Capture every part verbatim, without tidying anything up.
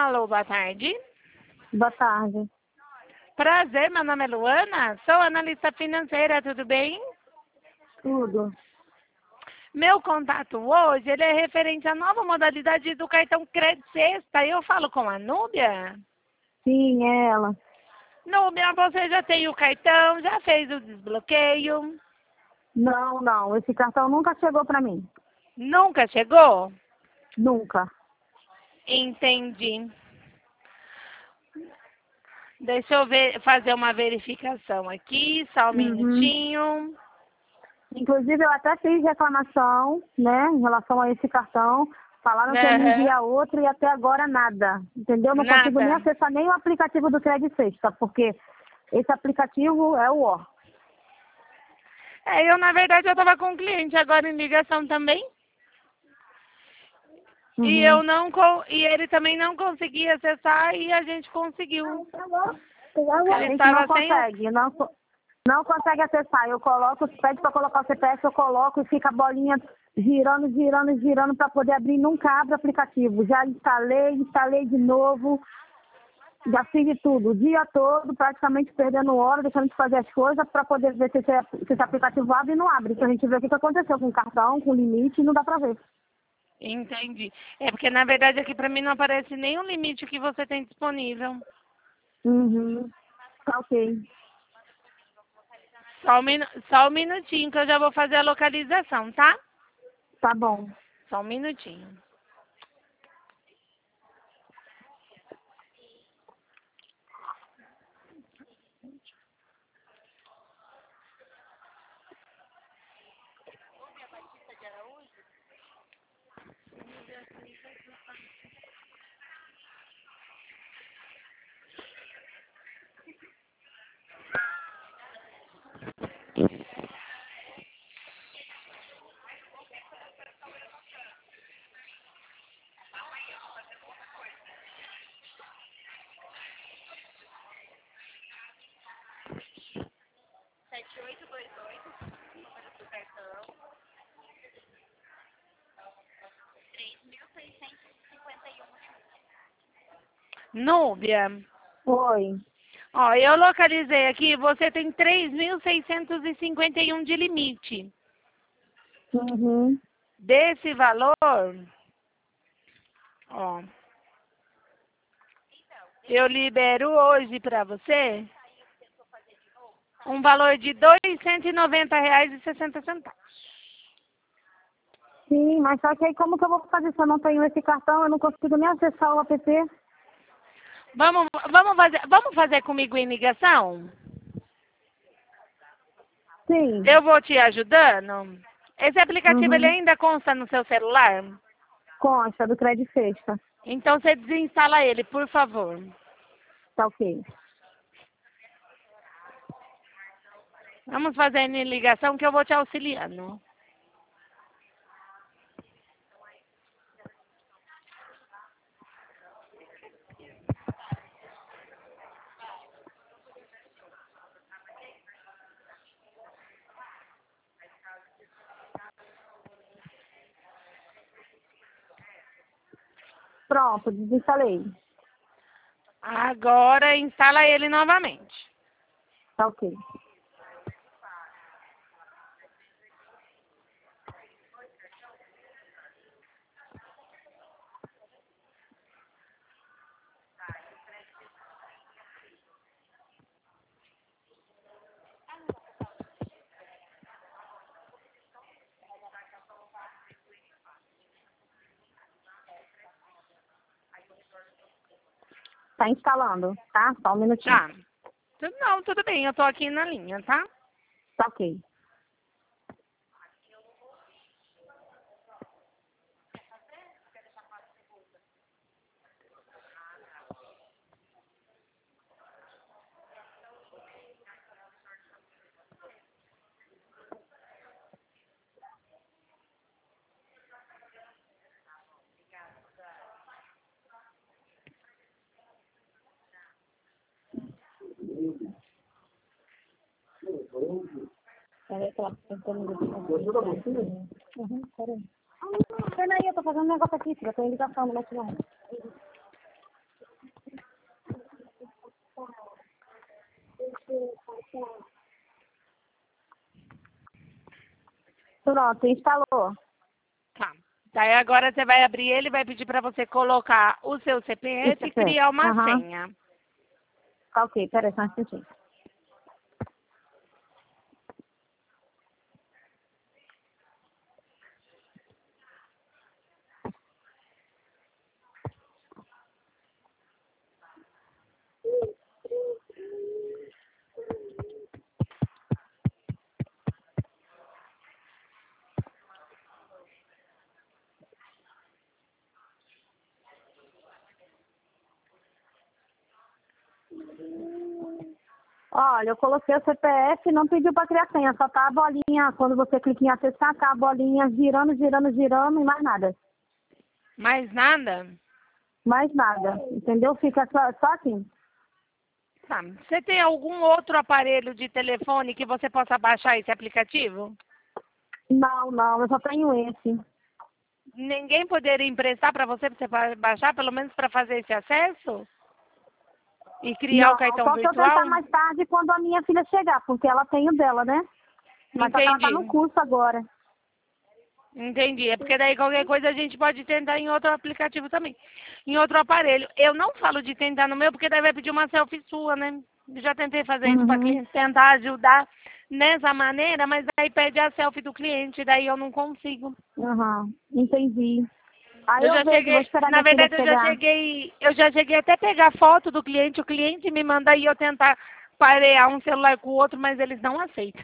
Alô, boa tarde. Boa tarde. Prazer, meu nome é Luana, sou analista financeira, tudo bem? Tudo. Meu contato hoje, ele é referente à nova modalidade do cartão Crédito Sexta. Eu falo com a Núbia? Sim, é ela. Núbia, você já tem o cartão, já fez o desbloqueio? Não, não. Esse cartão nunca chegou para mim. Nunca chegou? Nunca. Entendi. Deixa eu ver, fazer uma verificação aqui, só um Uhum. minutinho. Inclusive, eu até fiz reclamação, né, em relação a esse cartão. Falaram que eu me Aham. envia outro e até agora nada. Entendeu? Não consigo nem Nada. acessar nem o aplicativo do Crédito Sexta, porque esse aplicativo é o ó. É, eu, na verdade, eu estava com um cliente agora em ligação também. E Uhum. eu não co- e ele também não conseguia acessar e a gente conseguiu. A Ele gente não estava sem o. consegue, não, co- não consegue acessar. Eu coloco, pede para colocar o C P F, eu coloco e fica a bolinha girando, girando, girando para poder abrir, nunca abre o aplicativo. Já instalei, instalei de novo, já fiz de tudo, o dia todo, praticamente perdendo hora, deixando de fazer as coisas para poder ver se esse, se esse aplicativo abre e não abre. Então a gente vê o que que aconteceu com o cartão, com o limite, e não dá para ver. Entendi. É porque na verdade aqui para mim não aparece nenhum limite que você tem disponível. Uhum. Tá ok. Só um, minu... Só um minutinho que eu já vou fazer a localização, tá? Tá bom. Só um minutinho. Núbia, Oi. ó, eu localizei aqui, você tem três mil seiscentos e cinquenta e um de limite. Uhum. Desse valor, ó, eu libero hoje para você um valor de duzentos e noventa reais e sessenta centavos. Sim, mas só que aí como que eu vou fazer se eu não tenho esse cartão? Eu não consigo nem acessar o app. Vamos, vamos fazer, vamos fazer comigo em ligação? Sim. Eu vou te ajudando. Esse aplicativo ele Uhum. ainda consta no seu celular? Consta do Crédito Sexta. Então você desinstala ele, por favor. Tá ok. Vamos fazer em ligação que eu vou te auxiliando. Pronto, desinstalei. Agora instala ele novamente. Tá ok. Tá instalando, tá? Só um minutinho. Tá. Tu- Não, tudo bem, eu tô aqui na linha, tá? Tá ok. Peraí, que ela tá tentando Uhum, peraí. Peraí, eu tô fazendo um negócio aqui, filha. Eu tô em ligação, não vai tirar. Pronto, instalou. Tá. Daí agora você vai abrir ele, vai pedir para você colocar o seu C P F e criar uma Aham. senha. Tá ok, peraí, só um instantinho. Olha, eu coloquei o C P F e não pediu para criar senha, só tá a bolinha, quando você clica em acessar, tá a bolinha girando, girando, girando e mais nada. Mais nada? Mais nada, entendeu? Fica só, só assim. Tá. Você tem algum outro aparelho de telefone que você possa baixar esse aplicativo? Não, não, eu só tenho esse. Ninguém poderia emprestar para você, para você baixar, pelo menos para fazer esse acesso? E criar Não, o cartão só se eu virtual? tentar mais tarde quando a minha filha chegar, porque ela tem o dela, né? Mas só que ela tá no Entendi. curso agora. Entendi. É porque daí qualquer coisa a gente pode tentar em outro aplicativo também. Em outro aparelho. Eu não falo de tentar no meu, porque daí vai pedir uma selfie sua, né? Eu já tentei fazer isso para Uhum, cliente, tentar ajudar nessa maneira, mas aí pede a selfie do cliente, daí eu não consigo. uhum, entendi. Aí Eu eu já vejo, vou cheguei, esperar na minha filha verdade eu já chegar. cheguei, eu já cheguei até pegar foto do cliente, o cliente me manda aí eu tentar parear um celular com o outro, mas eles não aceitam.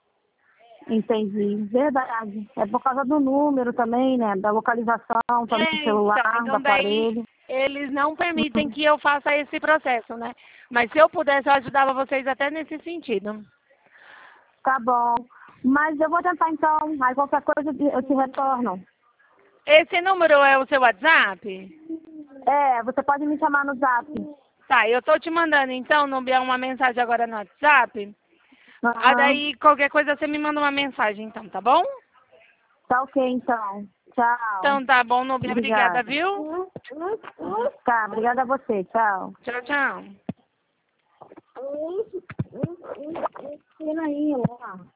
Entendi, verdade. É por causa do número também, né? Da localização também do É, celular, então, do então daí aparelho. eles não permitem Uhum. que eu faça esse processo, né? Mas se eu pudesse, eu ajudava vocês até nesse sentido. Tá bom. Mas eu vou tentar então. Aí qualquer coisa eu te eu te retorno. Esse número é o seu WhatsApp? É, você pode me chamar no zap. Tá, eu tô te mandando então, não uma mensagem agora no WhatsApp. Ah, Aham. daí qualquer coisa você me manda uma mensagem então, tá bom? Tá ok então. Tchau. Então tá bom, Nubia, obrigada, Obrigada. viu? Tá, obrigada a você. Tchau. Tchau, tchau. Pena aí, lá.